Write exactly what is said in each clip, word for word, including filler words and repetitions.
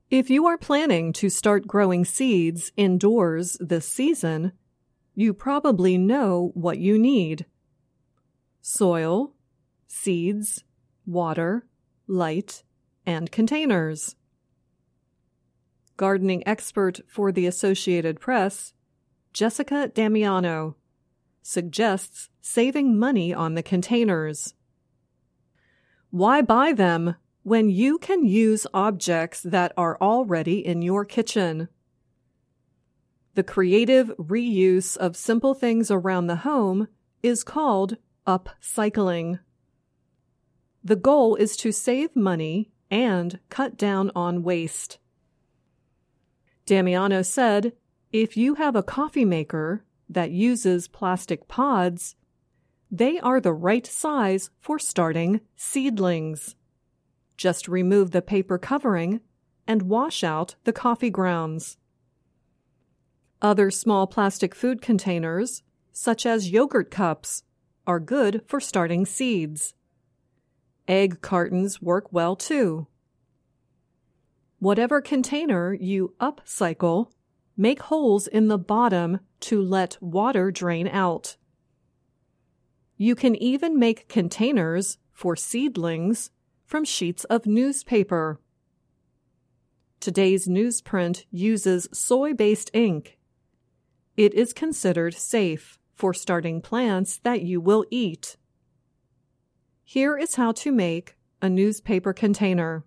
If you are planning to start growing seeds indoors this season, you probably know what you need: soil, seeds, water, light, and containers. Gardening expert for the Associated Press, Jessica Damiano, suggests saving money on the containers. Why buy them when you can use objects that are already in your kitchen? The creative reuse of simple things around the home is called upcycling. The goal is to save money and cut down on waste. Damiano said, if you have a coffee maker that uses plastic pods, they are the right size for starting seedlings. Just remove the paper covering and wash out the coffee grounds. Other small plastic food containers, such as yogurt cups, are good for starting seeds. Egg cartons work well too. Whatever container you upcycle, make holes in the bottom to let water drain out. You can even make containers for seedlings from sheets of newspaper. Today's newsprint uses soy-based ink. It is considered safe for starting plants that you will eat. Here is how to make a newspaper container.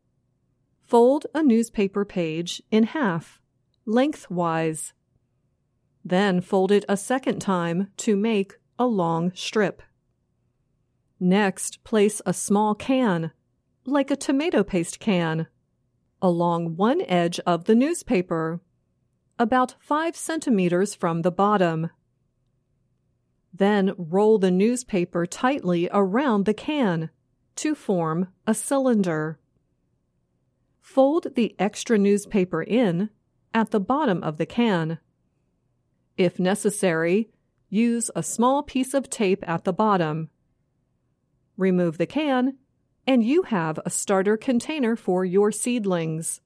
Fold a newspaper page in half, lengthwise. Then fold it a second time to make a long strip. Next, place a small can, like a tomato paste can, along one edge of the newspaper, about five centimeters from the bottom. Then roll the newspaper tightly around the can to form a cylinder. Fold the extra newspaper in at the bottom of the can. If necessary, use a small piece of tape at the bottom. Remove the can, and you have a starter container for your seedlings.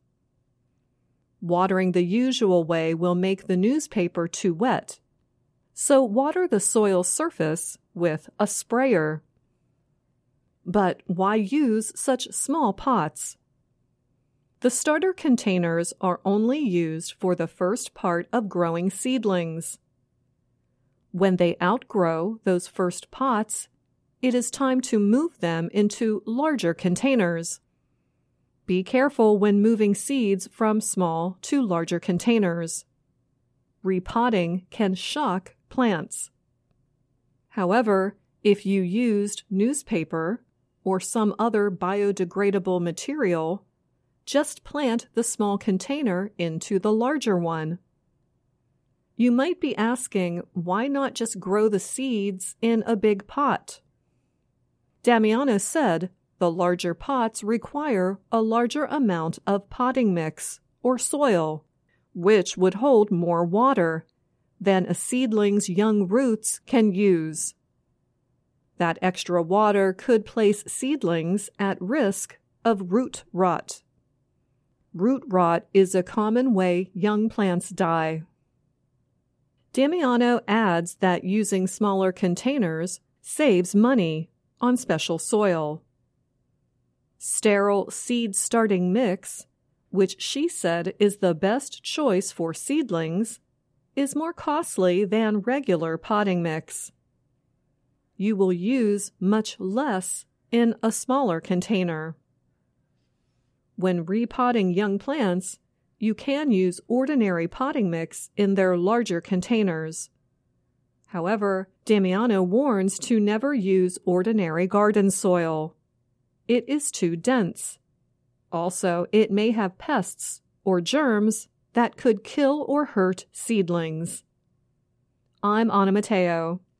Watering the usual way will make the newspaper too wet, so water the soil surface with a sprayer. But why use such small pots? The starter containers are only used for the first part of growing seedlings. When they outgrow those first pots, it is time to move them into larger containers. Be careful when moving seeds from small to larger containers. Repotting can shock plants. However, if you used newspaper or some other biodegradable material, just plant the small container into the larger one. You might be asking, why not just grow the seeds in a big pot? Damiano said the larger pots require a larger amount of potting mix or soil, which would hold more water than a seedling's young roots can use. That extra water could place seedlings at risk of root rot. Root rot is a common way young plants die. Damiano adds that using smaller containers saves money on special soil. Sterile seed starting mix, which she said is the best choice for seedlings, is more costly than regular potting mix. You will use much less in a smaller container. When repotting young plants, you can use ordinary potting mix in their larger containers. However, Damiano warns to never use ordinary garden soil. It is too dense. Also, it may have pests or germs that could kill or hurt seedlings. I'm Anna Matteo.